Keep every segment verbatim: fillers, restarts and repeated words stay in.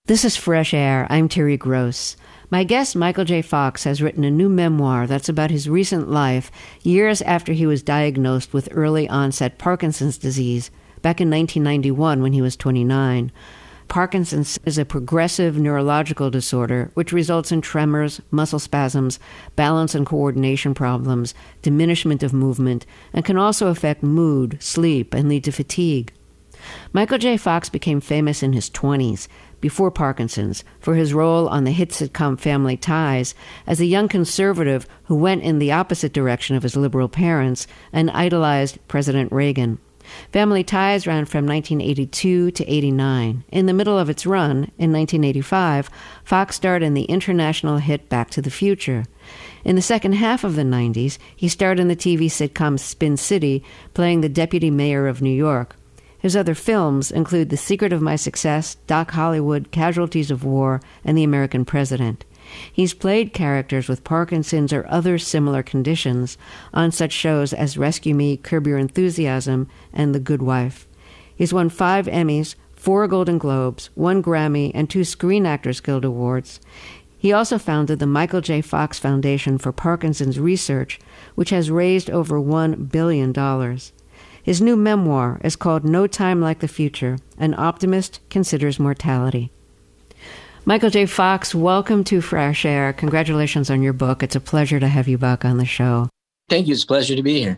This is Fresh Air. I'm Terry Gross. My guest, Michael J. Fox, has written a new memoir that's about his recent life, years after he was diagnosed with early-onset Parkinson's disease, back in nineteen ninety-one when he was twenty-nine. Parkinson's is a progressive neurological disorder which results in tremors, muscle spasms, balance and coordination problems, diminishment of movement, and can also affect mood, sleep, and lead to fatigue. Michael J. Fox became famous in his twenties, before Parkinson's, for his role on the hit sitcom Family Ties as a young conservative who went in the opposite direction of his liberal parents and idolized President Reagan. Family Ties ran from nineteen eighty-two to eighty-nine. In the middle of its run, in nineteen eighty-five, Fox starred in the international hit Back to the Future. In the second half of the nineties, he starred in the T V sitcom Spin City, playing the deputy mayor of New York. His other films include The Secret of My Success, Doc Hollywood, Casualties of War, and The American President. He's played characters with Parkinson's or other similar conditions on such shows as Rescue Me, Curb Your Enthusiasm, and The Good Wife. He's won five Emmys, four Golden Globes, one Grammy, and two Screen Actors Guild Awards. He also founded the Michael J. Fox Foundation for Parkinson's Research, which has raised over one billion dollars. His new memoir is called No Time Like the Future, An Optimist Considers Mortality. Michael J. Fox, welcome to Fresh Air. Congratulations on your book. It's a pleasure to have you back on the show. Thank you. It's a pleasure to be here.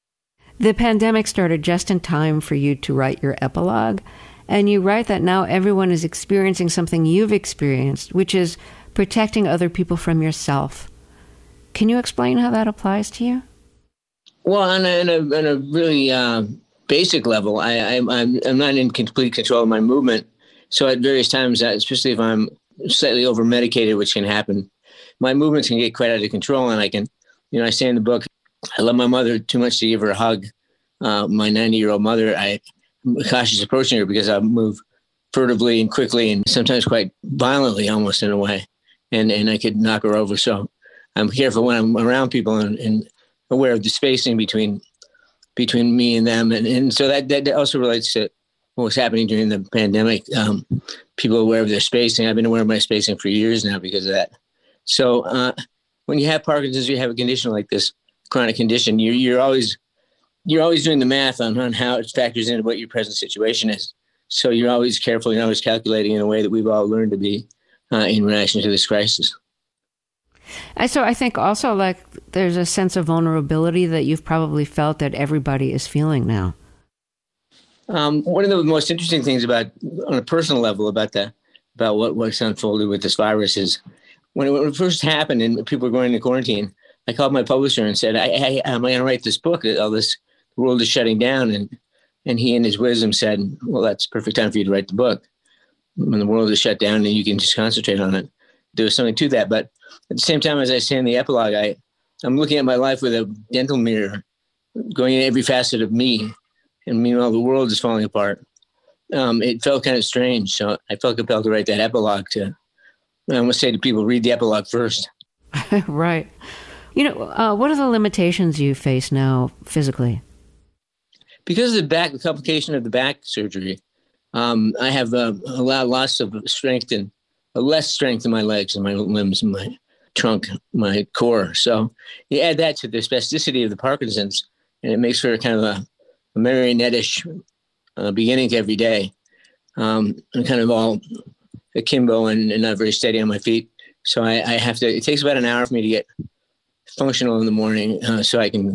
The pandemic started just in time for you to write your epilogue, and you write that now everyone is experiencing something you've experienced, which is protecting other people from yourself. Can you explain how that applies to you? Well, on a, on a, on a really uh, basic level, I, I, I'm, I'm not in complete control of my movement. So at various times, especially if I'm slightly over-medicated, which can happen, my movements can get quite out of control. And I can, you know, I say in the book, I love my mother too much to give her a hug. Uh, my ninety-year-old mother, I'm cautious approaching her because I move furtively and quickly and sometimes quite violently almost in a way. And, and I could knock her over. So I'm careful when I'm around people and, and aware of the spacing between between me and them. And, and so that, that also relates to what was happening during the pandemic. Um, people are aware of their spacing. I've been aware of my spacing for years now because of that. So uh, when you have Parkinson's, you have a condition like this, chronic condition, you're, you're always you're always doing the math on, on how it factors into what your present situation is. So you're always careful, you're always calculating in a way that we've all learned to be uh, in relation to this crisis. And so I think also like there's a sense of vulnerability that you've probably felt that everybody is feeling now. Um, one of the most interesting things about, on a personal level, about the about what what's unfolded with this virus is when it, when it first happened and people were going into quarantine, I called my publisher and said, I, I, "Am I going to write this book? All this the world is shutting down." And and he, in his wisdom, said, "Well, that's perfect time for you to write the book. When the world is shut down, and you can just concentrate on it." There was something to that, but at the same time, as I say in the epilogue, I, I'm looking at my life with a dental mirror, going in every facet of me. And meanwhile, the world is falling apart. Um, it felt kind of strange. So I felt compelled to write that epilogue to, I almost say to people, read the epilogue first. Right. You know, uh, what are the limitations you face now physically? Because of the back, the complication of the back surgery, um, I have uh, a lot, loss of strength and uh, less strength in my legs and my limbs and my trunk, my core. So you add that to the spasticity of the Parkinson's, and it makes for kind of a, a marionette-ish uh, beginning to every day. Um, I'm kind of all akimbo and, and not very steady on my feet. So I, I have to, it takes about an hour for me to get functional in the morning uh, so I can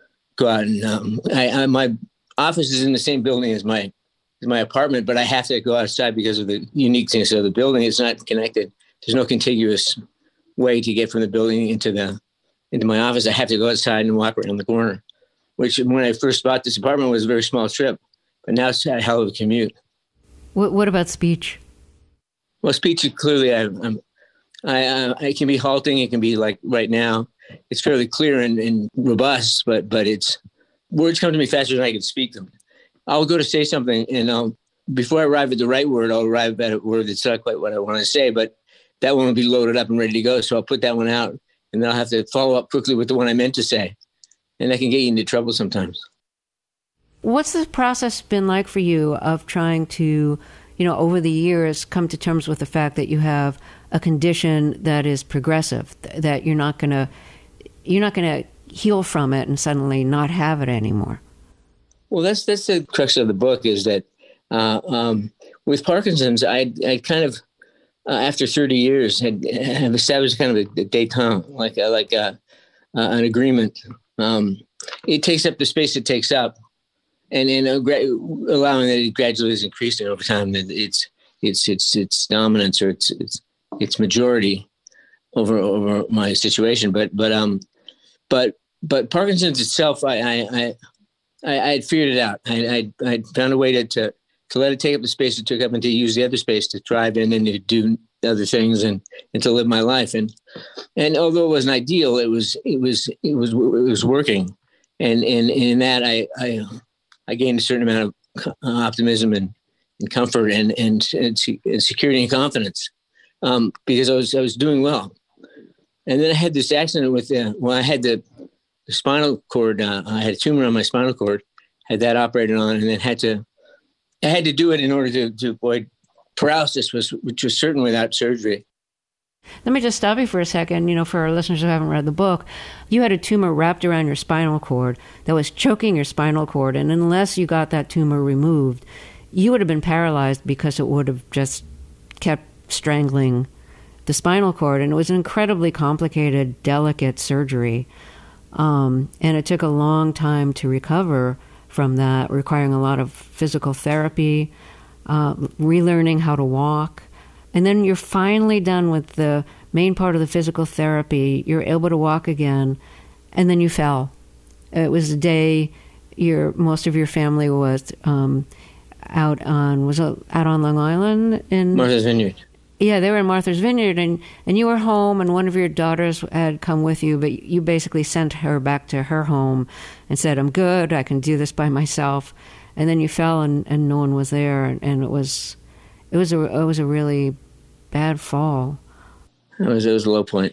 go out and, um, I, I, my office is in the same building as my, as my apartment, but I have to go outside because of the uniqueness of the building. It's not connected. There's no contiguous way to get from the building into the, into my office. I have to go outside and walk around the corner, which when I first bought this apartment was a very small trip, but now it's a hell of a commute. What, what about speech? Well, speech, clearly I, I'm, I, uh, it can be halting. It can be like right now, it's fairly clear and, and robust, but, but it's words come to me faster than I can speak them. I'll go to say something and I'll, before I arrive at the right word, I'll arrive at a word that's not quite what I want to say, but that one will be loaded up and ready to go. So I'll put that one out and then I'll have to follow up quickly with the one I meant to say. And that can get you into trouble sometimes. What's the process been like for you of trying to you know, over the years, come to terms with the fact that you have a condition that is progressive, that you're not going to you're not going to heal from it and suddenly not have it anymore? Well, that's that's the crux of the book, is that uh, um, with Parkinson's, I I kind of uh, after thirty years had have established kind of a, a détente, like a, like a, uh, an agreement. Um, it takes up the space it takes up, and and uh, gra- allowing that it gradually is increasing over time. That it's it's it's its dominance or its its its majority over over my situation. But but um but but Parkinson's itself, I I I, I had figured it out. I I I found a way to, to to let it take up the space it took up, and to use the other space to thrive in and to do other things and and to live my life. And and although it wasn't ideal, it was it was it was it was working. And and, and in that I I I gained a certain amount of optimism and, and comfort and, and and security and confidence, um, because I was I was doing well. And then I had this accident with uh, well, I had the, the spinal cord. Uh, I had a tumor on my spinal cord, had that operated on, and then had to I had to do it in order to, to avoid paralysis, was which was certain without surgery. Let me just stop you for a second. You know, for our listeners who haven't read the book, you had a tumor wrapped around your spinal cord that was choking your spinal cord. And unless you got that tumor removed, you would have been paralyzed, because it would have just kept strangling the spinal cord. And it was an incredibly complicated, delicate surgery. Um, and it took a long time to recover from that, requiring a lot of physical therapy, uh, relearning how to walk. And then you're finally done with the main part of the physical therapy. You're able to walk again, and then you fell. It was the day your most of your family was um, out on was it out on Long Island in Martha's Vineyard. Yeah, they were in Martha's Vineyard, and, and you were home, and one of your daughters had come with you, but you basically sent her back to her home and said, "I'm good. I can do this by myself." And then you fell, and, and no one was there, and, and it was it was a it was a really bad fall. It was it was a low point.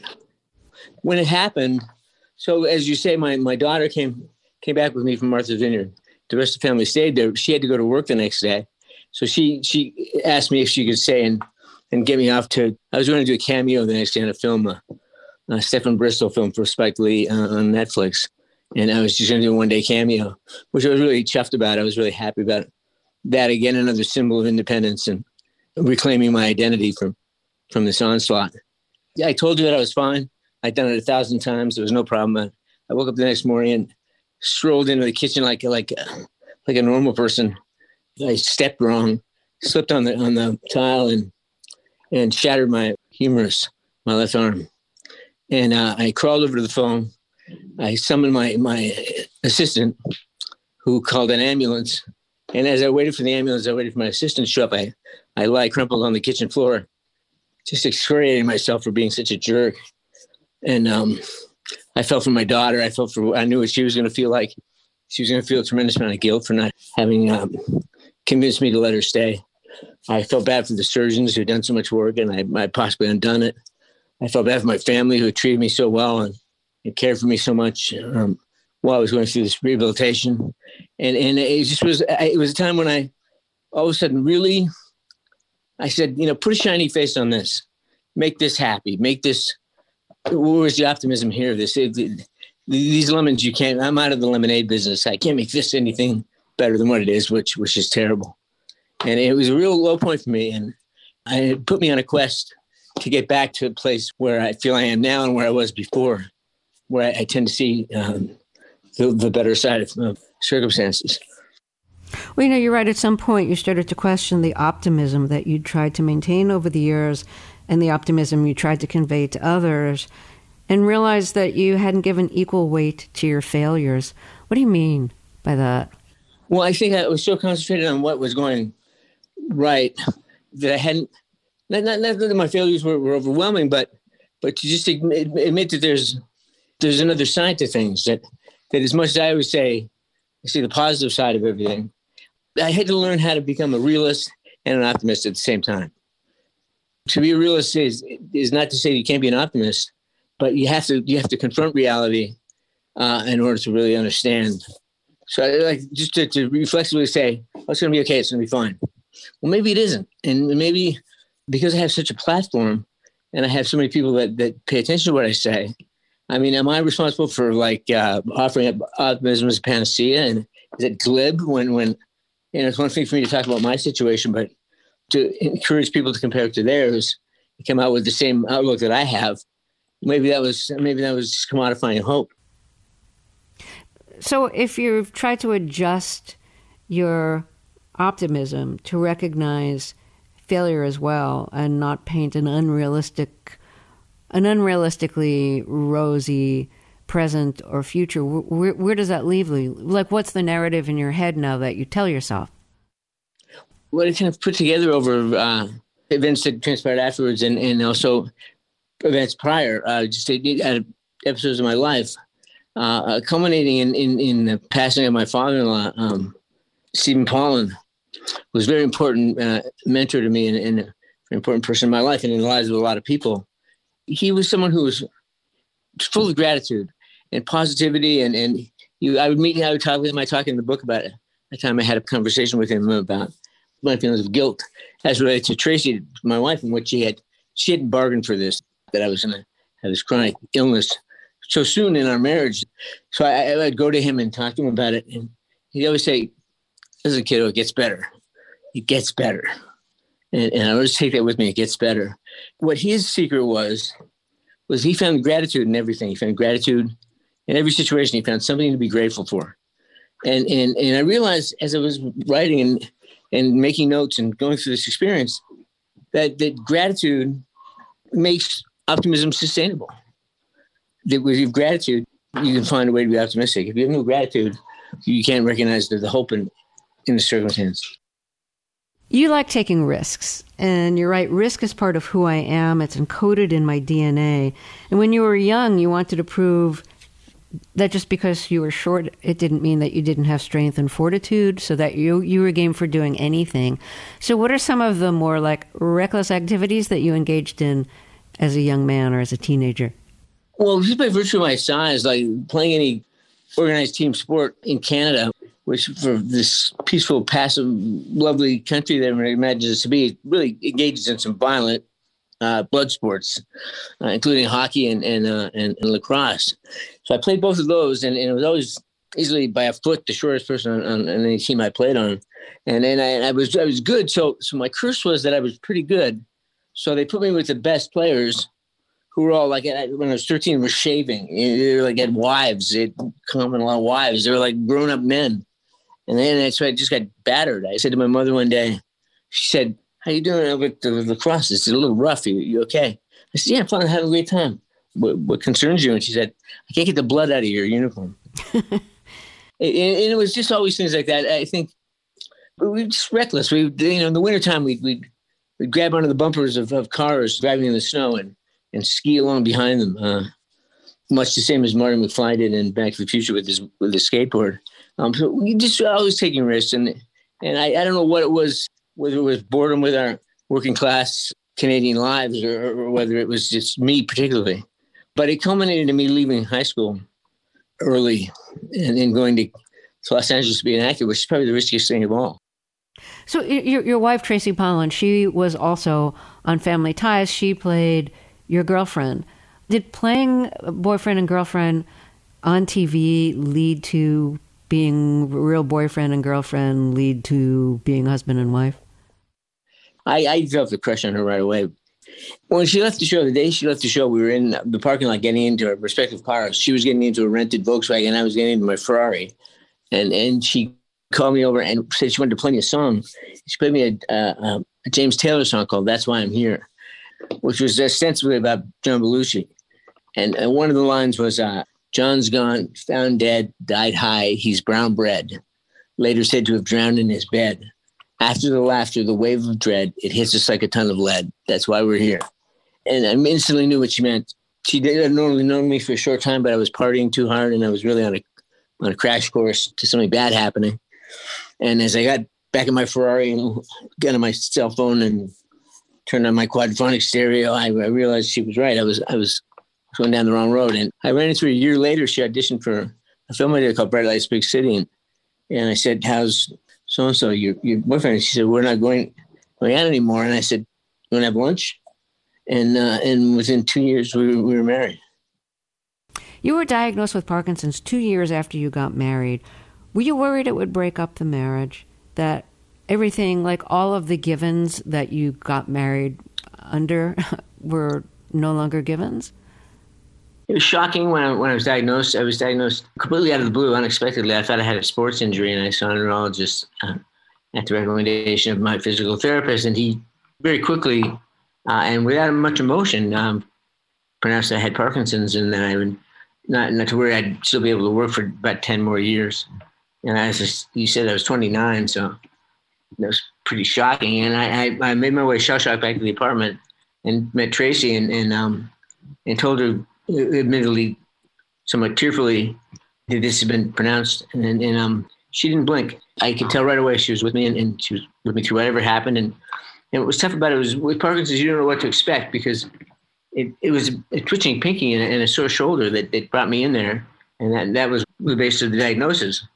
When it happened, so as you say, my, my daughter came came back with me from Martha's Vineyard. The rest of the family stayed there. She had to go to work the next day. So she she asked me if she could stay and, and get me off to, I was going to do a cameo the next day on a film, a, a Stephen Bristol film for Spike Lee uh, on Netflix. And I was just going to do a one day cameo, which I was really chuffed about. I was really happy about that. Again, another symbol of independence and reclaiming my identity from from this onslaught. Yeah, I told you that I was fine. I'd done it a thousand times. There was no problem. I, I woke up the next morning and strolled into the kitchen like like like a normal person. I stepped wrong, slipped on the on the tile and and shattered my humerus, my left arm. And uh, I crawled over to the phone. I summoned my my assistant, who called an ambulance. And as I waited for the ambulance, I waited for my assistant to show up. I I lie crumpled on the kitchen floor, just excoriating myself for being such a jerk. And um, I felt for my daughter. I felt for, I knew what she was going to feel like. She was going to feel a tremendous amount of guilt for not having um, convinced me to let her stay. I felt bad for the surgeons who had done so much work, and I, I possibly undone it. I felt bad for my family who had treated me so well and, and cared for me so much um, while I was going through this rehabilitation. And and it just was, it was a time when I all of a sudden really, I said, you know, put a shiny face on this. Make this happy. Make this, where's the optimism here? This, it, it, these lemons, you can't, I'm out of the lemonade business. I can't make this anything better than what it is, which which is terrible. And it was a real low point for me. And I, it put me on a quest to get back to a place where I feel I am now and where I was before, where I, I tend to see um, the, the better side of uh, circumstances. Well, you know, you're right. At some point, you started to question the optimism that you tried to maintain over the years and the optimism you tried to convey to others, and realized that you hadn't given equal weight to your failures. What do you mean by that? Well, I think I was so concentrated on what was going right that I hadn't, not, not, not that my failures were, were overwhelming, but but to just admit, admit that there's there's another side to things, that, that as much as I always say, I see the positive side of everything, I had to learn how to become a realist and an optimist at the same time. To be a realist is is not to say you can't be an optimist, but you have to you have to confront reality uh, in order to really understand. So I like just to, to reflexively say, oh, it's going to be okay, it's going to be fine. well, maybe it isn't. And maybe because I have such a platform and I have so many people that, that pay attention to what I say, I mean, am I responsible for like uh, offering up optimism as a panacea? And is it glib when, when, you know, it's one thing for me to talk about my situation, but to encourage people to compare it to theirs, come out with the same outlook that I have. Maybe that was, maybe that was just commodifying hope. So if you've tried to adjust your optimism to recognize failure as well and not paint an unrealistic, an unrealistically rosy present or future, where, where does that leave you? Like, what's the narrative in your head now that you tell yourself? What I kind of put together over uh, events that transpired afterwards and, and also events prior, uh, just uh, episodes of my life, uh, culminating in, in, in the passing of my father-in-law, um, Stephen Paulin, was a very important uh, mentor to me and, and an important person in my life and in the lives of a lot of people. He was someone who was full of gratitude and positivity. And, and you, I would meet him, I would talk with him. I talk in the book about it. The time I had a conversation with him about my feelings of guilt as related to Tracy, my wife, and what she had, she hadn't bargained for this, that I was going to have this chronic illness so soon in our marriage. So I, I would go to him and talk to him about it. And he'd always say, as a kiddo, it gets better. It gets better. And, and I always take that with me. It gets better. What his secret was, was he found gratitude in everything. He found gratitude in every situation. He found something to be grateful for. And, and, and I realized as I was writing and, and making notes and going through this experience, that, that gratitude makes optimism sustainable. That with your gratitude, you can find a way to be optimistic. If you have no gratitude, you can't recognize the, the hope in, in the circumstance. You like taking risks, and you're right, risk is part of who I am. It's encoded in my D N A. And when you were young, you wanted to prove that just because you were short, it didn't mean that you didn't have strength and fortitude, so that you you were game for doing anything. So what are some of the more like reckless activities that you engaged in as a young man or as a teenager? Well, just by virtue of my size, like playing any organized team sport in Canada, which for this peaceful, passive, lovely country that everyone imagines it to be, really engages in some violent uh, blood sports, uh, including hockey and and, uh, and and lacrosse. So I played both of those, and, and it was always easily by a foot the shortest person on, on, on any team I played on. And then I, I was I was good. So so my curse was that I was pretty good. So they put me with the best players, who were all like, when I was thirteen, were shaving. They were like, had wives, they had common law wives. They were like grown up men. And then so I just got battered. I said to my mother one day, she said, "How you doing with the lacrosse? It's a little rough. You, you okay?" I said, "Yeah, I'm fine. I'm having a great time. What, what concerns you?" And she said, "I can't get the blood out of your uniform." and, and it was just always things like that. I think we were just reckless. We, you know, in the wintertime, we'd, we'd, we'd grab onto the bumpers of, of cars driving in the snow and, and ski along behind them, uh, much the same as Marty McFly did in Back to the Future with his with his skateboard. Um, so we just always taking risks, and and I, I don't know what it was, whether it was boredom with our working class Canadian lives, or, or whether it was just me particularly, but it culminated in me leaving high school early and then going to, to Los Angeles to be an actor, which is probably the riskiest thing of all. So your your wife Tracy Paulin, she was also on Family Ties. She played your girlfriend. Did playing boyfriend and girlfriend on T V lead to being real boyfriend and girlfriend, lead to being husband and wife? I, I developed a crush on her right away. When she left the show, the day she left the show, we were in the parking lot getting into our respective cars. She was getting into a rented Volkswagen, and I was getting into my Ferrari. And and she called me over and said she wanted to play me a song. She played me a, a, a James Taylor song called "That's Why I'm Here," which was ostensibly about John Belushi. And, and one of the lines was, uh, "John's gone, found dead, died high, he's brown bread. Later said to have drowned in his bed. After the laughter, the wave of dread, it hits us like a ton of lead. That's why we're here." And I instantly knew what she meant. She didn't normally know me for a short time, but I was partying too hard, and I was really on a on a crash course to something bad happening. And as I got back in my Ferrari and got on my cell phone and turned on my quadraphonic stereo, I, I realized she was right. I was I was going down the wrong road. And I ran into her a year later. She auditioned for a film I did called Bright Lights, Big City. And, and I said, how's so-and-so, your, your boyfriend. She said, we're not going, going out anymore. And I said, you want to have lunch? And, uh, and within two years, we, we were married. You were diagnosed with Parkinson's two years after you got married. Were you worried it would break up the marriage? That everything, like all of the givens that you got married under were no longer givens? It was shocking when I, when I was diagnosed. I was diagnosed completely out of the blue, unexpectedly. I thought I had a sports injury, and I saw a neurologist uh, at the recommendation of my physical therapist, and he very quickly uh, and without much emotion um, pronounced I had Parkinson's, and that I would not not to worry, I'd still be able to work for about ten more years. And as just, you said, I was twenty-nine, so that was pretty shocking. And I, I, I made my way shell-shocked back to the apartment and met Tracy and and um and told her, admittedly, somewhat tearfully, that this had been pronounced, and and um she didn't blink. I could tell right away she was with me, and, and she was with me through whatever happened. And, and what was tough about it was with Parkinson's, you don't know what to expect, because it, it was a twitching pinky and a, and a sore shoulder that, that brought me in there, and that that was the basis of the diagnosis.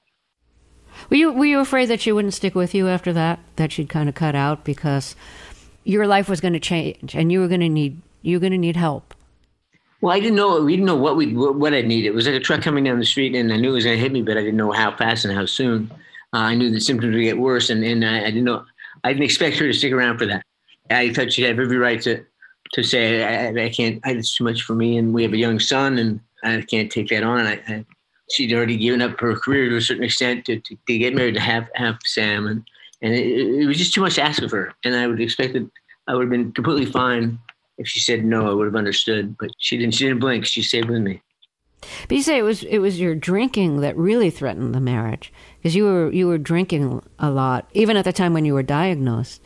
Were you were you afraid that she wouldn't stick with you after that? That she'd kind of cut out because your life was going to change and you were going to need you were going to need help? Well, I didn't know we didn't know what we what I'd need. It was like a truck coming down the street, and I knew it was going to hit me, but I didn't know how fast and how soon. Uh, I knew the symptoms would get worse, and, and I, I didn't know. I didn't expect her to stick around for that. I thought she'd have every right to to say I, I can't. I, it's too much for me, and we have a young son, and I can't take that on. I, I she'd already given up her career to a certain extent to, to, to get married, to have, have Sam. And, and it, it was just too much to ask of her. And I would expect that I would have been completely fine if she said no. I would have understood, but she didn't, she didn't blink. She stayed with me. But you say it was, it was your drinking that really threatened the marriage, because you were, you were drinking a lot, even at the time when you were diagnosed.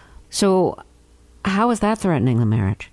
So how was that threatening the marriage?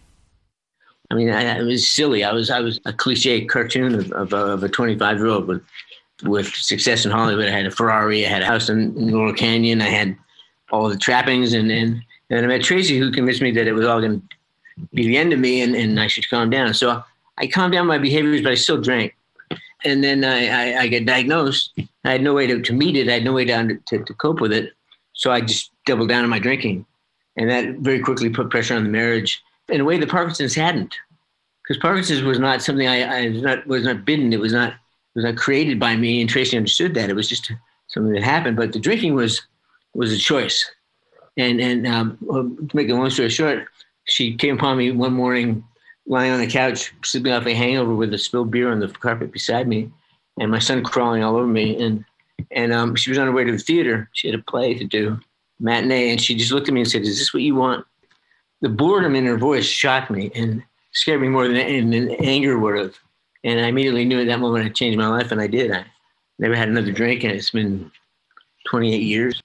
I mean, I, I was silly. I was I was a cliche cartoon of, of, of a twenty-five-year-old with with success in Hollywood. I had a Ferrari. I had a house in, in Laurel Canyon. I had all the trappings. And, and, and I met Tracy, who convinced me that it was all going to be the end of me and, and I should calm down. So I calmed down my behaviors, but I still drank. And then I, I, I got diagnosed. I had no way to, to meet it. I had no way to, under, to to cope with it. So I just doubled down on my drinking. And that very quickly put pressure on the marriage in a way that Parkinson's hadn't. Because Parkinson's was not something I, I was not was not bidden. It was not it was not created by me, and Tracy understood that. It was just something that happened. But the drinking was was a choice. And and um, to make a long story short, she came upon me one morning, lying on the couch, sleeping off a hangover with a spilled beer on the carpet beside me, and my son crawling all over me. And and um, she was on her way to the theater. She had a play to do, matinee, and she just looked at me and said, "Is this what you want?" The boredom in her voice shocked me and scared me more than, than anger would have. And I immediately knew at that moment I'd changed my life, and I did. I never had another drink, and it's been twenty-eight years.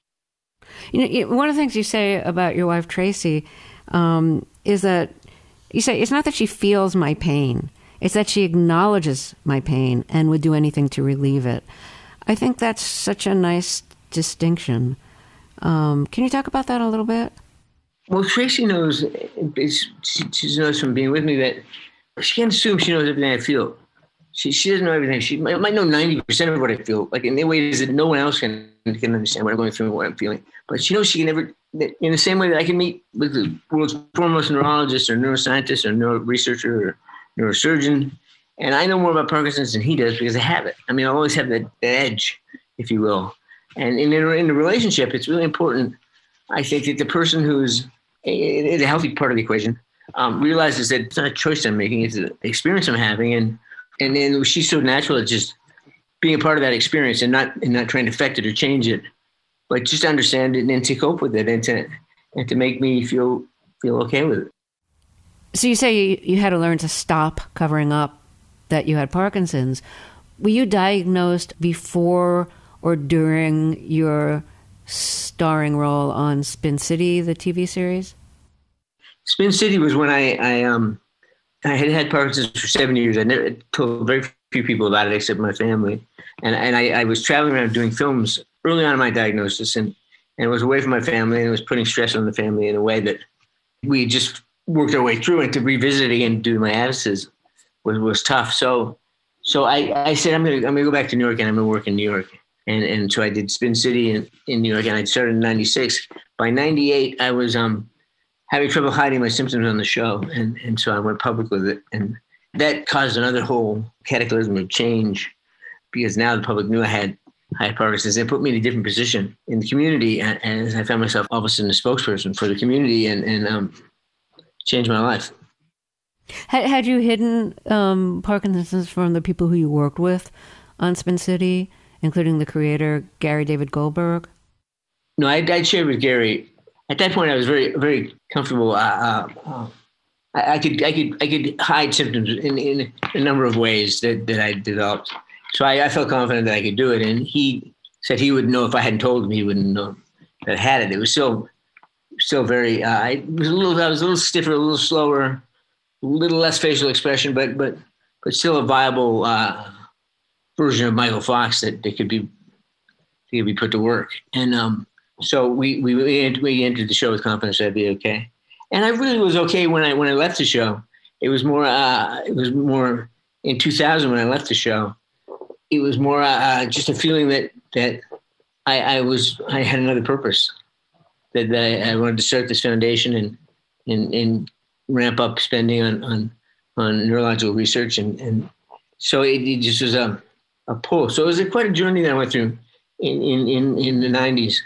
You know, one of the things you say about your wife, Tracy, um, is that you say it's not that she feels my pain. It's that she acknowledges my pain and would do anything to relieve it. I think that's such a nice distinction. Um, can you talk about that a little bit? Well, Tracy knows, she, she knows from being with me that she can't assume she knows everything I feel. She she doesn't know everything. She might, might know ninety percent of what I feel, like in the ways that no one else can, can understand what I'm going through and what I'm feeling. But she knows she can never, in the same way that I can meet with the world's foremost neurologist or neuroscientist or neuro researcher or neurosurgeon, and I know more about Parkinson's than he does because I have it. I mean, I always have that, that edge, if you will. And in, in the relationship, it's really important, I think, that the person who's a, a healthy part of the equation um, realizes that it's not a choice I'm making, it's an experience I'm having. And and then she's so natural at just being a part of that experience and not and not trying to affect it or change it, but just understand it and to cope with it and to and to make me feel feel okay with it. So you say you, you had to learn to stop covering up that you had Parkinson's. Were you diagnosed before or during your starring role on Spin City, the T V series? Spin City was when I I um I had had Parkinson's for seven years. I never told very few people about it except my family, and and I, I was traveling around doing films early on in my diagnosis, and and it was away from my family, and it was putting stress on the family in a way that we just worked our way through. And to revisit again and do my abscesses was was tough. So so I I said I'm gonna I'm gonna go back to New York and I'm gonna work in New York. And and so I did Spin City in, in New York, and I started in ninety-six. By ninety-eight, I was um, having trouble hiding my symptoms on the show. And, and so I went public with it. And that caused another whole cataclysm of change, because now the public knew I had I had Parkinson's. They put me in a different position in the community. And, and I found myself all of a sudden a spokesperson for the community, and, and um, changed my life. Had, had you hidden um, Parkinson's from the people who you worked with on Spin City, including the creator, Gary David Goldberg? No, I, I shared with Gary. At that point, I was very, very comfortable. Uh, uh, uh, I, I could, I could, I could hide symptoms in, in a number of ways that, that I developed. So I, I felt confident that I could do it. And he said he would know if I hadn't told him. He wouldn't know that I had it. It was still, still very. Uh, I was a little, I was a little stiffer, a little slower, a little less facial expression, but, but, but still a viable uh, version of Michael Fox that, that could be, that could be put to work. And um, so we, we, we entered the show with confidence that'd be okay. And I really was okay when I, when I left the show. It was more, uh, it was more in two thousand when I left the show. It was more uh, just a feeling that, that I, I was, I had another purpose, that, that I, I wanted to start this foundation and, and, and ramp up spending on, on, on neurological research. And, and so it, it just was a, a pull. So it was a, quite a journey that I went through in, in, in, in the nineties.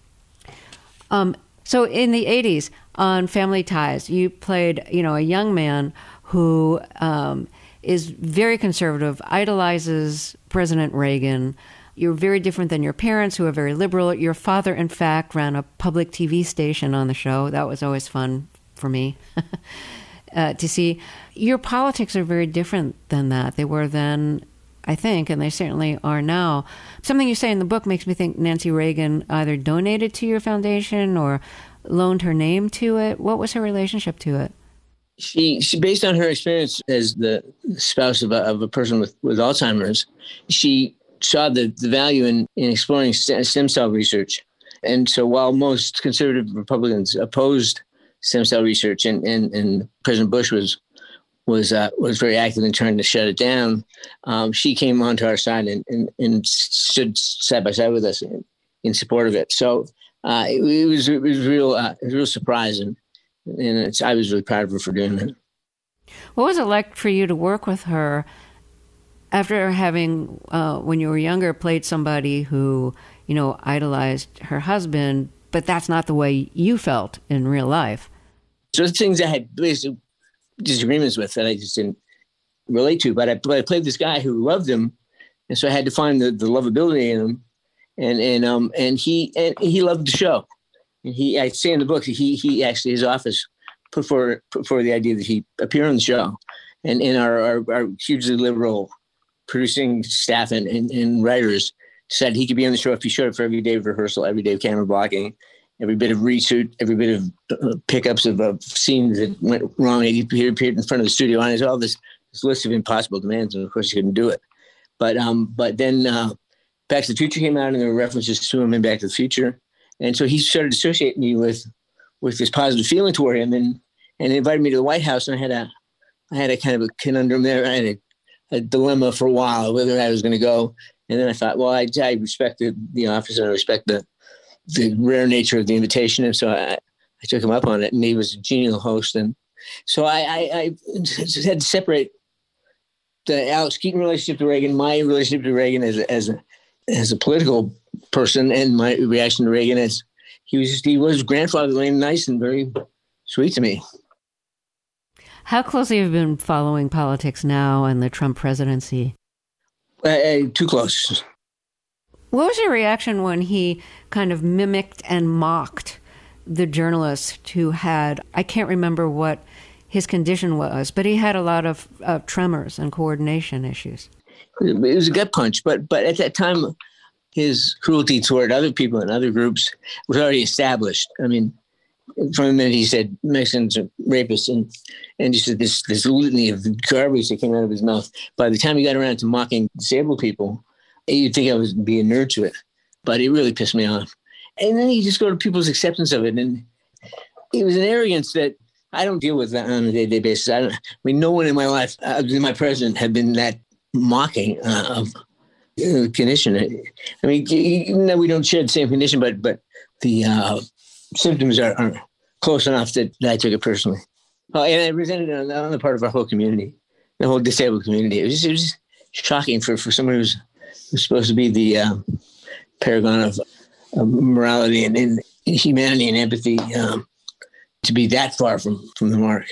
Um, so in the eighties on Family Ties, you played, you know, a young man who um, is very conservative, idolizes President Reagan. You're very different than your parents, who are very liberal. Your father, in fact, ran a public T V station on the show. That was always fun for me uh, to see. Your politics are very different than that. They were then, I think, and they certainly are now. Something you say in the book makes me think Nancy Reagan either donated to your foundation or loaned her name to it. What was her relationship to it? She, she based on her experience as the spouse of a, of a person with, with Alzheimer's, she saw the, the value in, in exploring stem cell research. And so while most conservative Republicans opposed stem cell research, and, and, and President Bush was was uh, was very active in trying to shut it down, um, she came onto our side and, and, and stood side by side with us in, in support of it. So uh, it, it was it was real uh, it was a real surprise, and and it's, I was really proud of her for doing that. What was it like for you to work with her after having, uh, when you were younger, played somebody who, you know, idolized her husband, but that's not the way you felt in real life? So the things I had basically disagreements with that I just didn't relate to, but I, but I played this guy who loved him, and so I had to find the, the lovability in him, and and um and he and he loved the show, and he I say in the book he he actually his office put forward put forward the idea that he appear on the show, and and our our, our hugely liberal producing staff and, and and writers said he could be on the show if he showed up for every day of rehearsal, every day of camera blocking, every bit of reshoot, every bit of uh, pickups of uh, scenes that went wrong. He appeared in front of the studio, and there's all this, this list of impossible demands, and of course he couldn't do it. But um, but then uh, Back to the Future came out, and there were references to him in Back to the Future, and so he started associating me with with this positive feeling toward him, and and invited me to the White House, and I had a I had a kind of a conundrum there. I had a, a dilemma for a while whether I was going to go, and then I thought, well, I, I respect the, the office, and I respect the the rare nature of the invitation. And so I, I took him up on it, and he was a genial host. And so I, I, I had to separate the Alex Keaton relationship to Reagan, my relationship to Reagan as a, as a, as a political person, and my reaction to Reagan as he was, he was grandfatherly and nice and very sweet to me. How closely have you been following politics now and the Trump presidency? Uh, uh, too close. What was your reaction when he kind of mimicked and mocked the journalist who had, I can't remember what his condition was, but he had a lot of uh, tremors and coordination issues? It was a gut punch, but but at that time, his cruelty toward other people and other groups was already established. I mean, from the minute he said Mexicans are rapists, and and just this this litany of garbage that came out of his mouth. By the time he got around to mocking disabled people, you'd think I was being nerd to it, but it really pissed me off. And then you just go to people's acceptance of it, and it was an arrogance that I don't deal with that on a day-to-day basis. I, don't, I mean, no one in my life, uh, my president, had been that mocking uh, of uh, condition. I mean, even though we don't share the same condition, but but the uh, symptoms are, are close enough that, that I took it personally. Oh, and I resented it on, on the part of our whole community, the whole disabled community. It was just, it was shocking for, for someone who's, who's supposed to be the uh, paragon of, of morality and, and humanity and empathy um, to be that far from, from the mark.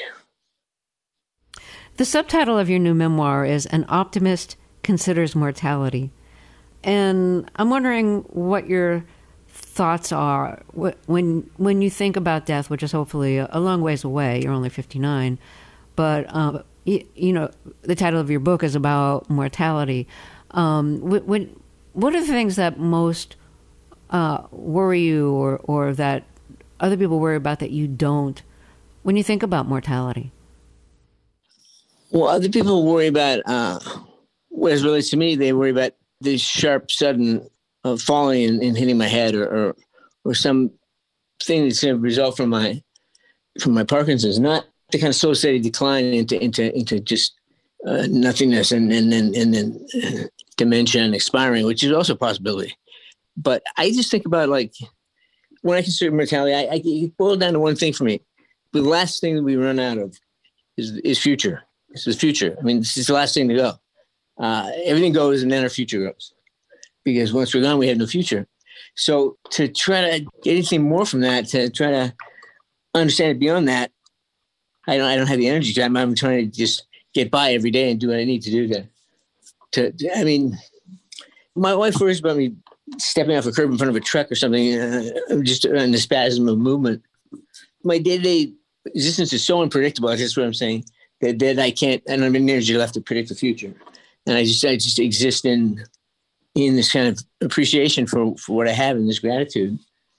The subtitle of your new memoir is An Optimist Considers Mortality. And I'm wondering what your thoughts are when when you think about death, which is hopefully a long ways away. You're only fifty-nine. But, uh, you, you know, the title of your book is about mortality. Um, when, what are the things that most uh, worry you or, or that other people worry about that you don't when you think about mortality? Well, other people worry about, uh, as it relates to me, they worry about the sharp, sudden uh, falling and, and hitting my head, or, or or some thing that's going to result from my from my Parkinson's, not the kind of slow, steady decline into into into just uh, nothingness and and then and then uh, dementia and expiring, which is also a possibility. But I just think about, like, when I consider mortality, I, I it boiled down to one thing for me: the last thing that we run out of is is future. It's the future. I mean, this is the last thing to go. Uh, everything goes, and then our future goes. Because once we're gone, we have no future. So to try to get anything more from that, to try to understand it beyond that, I don't. I don't have the energy. I'm, I'm trying to just get by every day and do what I need to do to. To. I mean, my wife worries about me stepping off a curb in front of a truck or something, uh, just in the spasm of movement. My day-to-day existence is so unpredictable. That's what I'm saying. That, that I can't, I don't have any energy left to predict the future. And I just, I just exist in, in this kind of appreciation for, for what I have and this gratitude.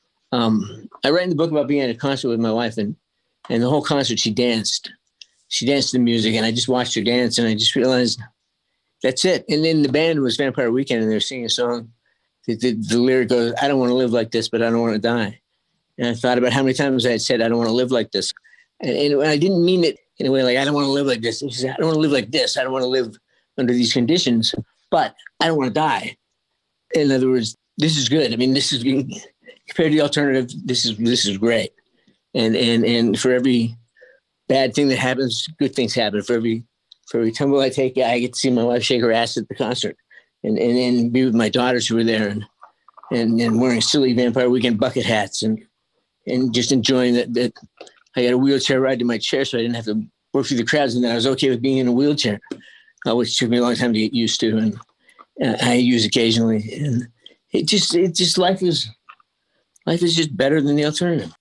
Um, I write in the book about being at a concert with my wife, and, and the whole concert, she danced. She danced to the music, and I just watched her dance, and I just realized that's it. And then the band was Vampire Weekend, and they were singing a song. The, the, the lyric goes, I don't want to live like this, but I don't want to die. And I thought about how many times I had said, I don't want to live like this. And, and I didn't mean it in a way like, I don't want to live like this. I don't want to live like this. I don't want to live under these conditions, but I don't want to die. In other words, this is good. I mean, this is, compared to the alternative, this is this is great. And and and for every bad thing that happens, good things happen. For every for every tumble I take, I get to see my wife shake her ass at the concert, and and then be with my daughters who were there, and and, and wearing silly Vampire Weekend bucket hats, and and just enjoying that that. I got a wheelchair ride to my chair, so I didn't have to work through the crowds, and then I was okay with being in a wheelchair, uh, which took me a long time to get used to, and uh, I use occasionally. And it just, it just life is, life is just better than the alternative.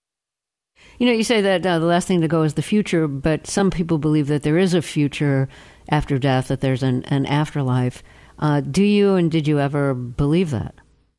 You know, you say that uh, the last thing to go is the future, but some people believe that there is a future after death, that there's an, an afterlife. Uh, do you, and did you ever believe that?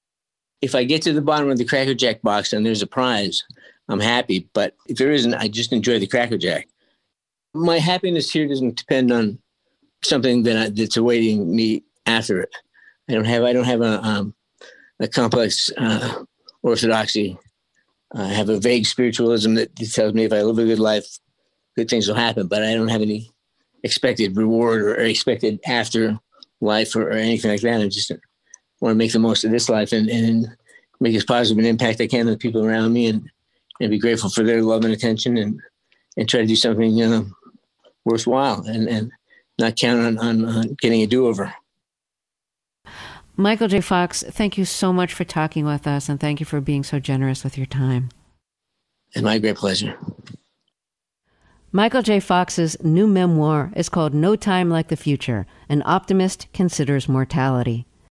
If I get to the bottom of the Cracker Jack box and there's a prize, I'm happy. But if there isn't, I just enjoy the Cracker Jack. My happiness here doesn't depend on something that I, that's awaiting me after it. I don't have I don't have a um, a complex uh, orthodoxy. I have a vague spiritualism that tells me if I live a good life, good things will happen. But I don't have any expected reward or expected after life or, or anything like that. I just want to make the most of this life and, and make as positive an impact I can on the people around me, and and be grateful for their love and attention, and, and try to do something, you know, worthwhile, and, and not count on, on, on getting a do-over. Michael J. Fox, thank you so much for talking with us, and thank you for being so generous with your time. It's my great pleasure. Michael J. Fox's new memoir is called No Time Like the Future, An Optimist Considers Mortality.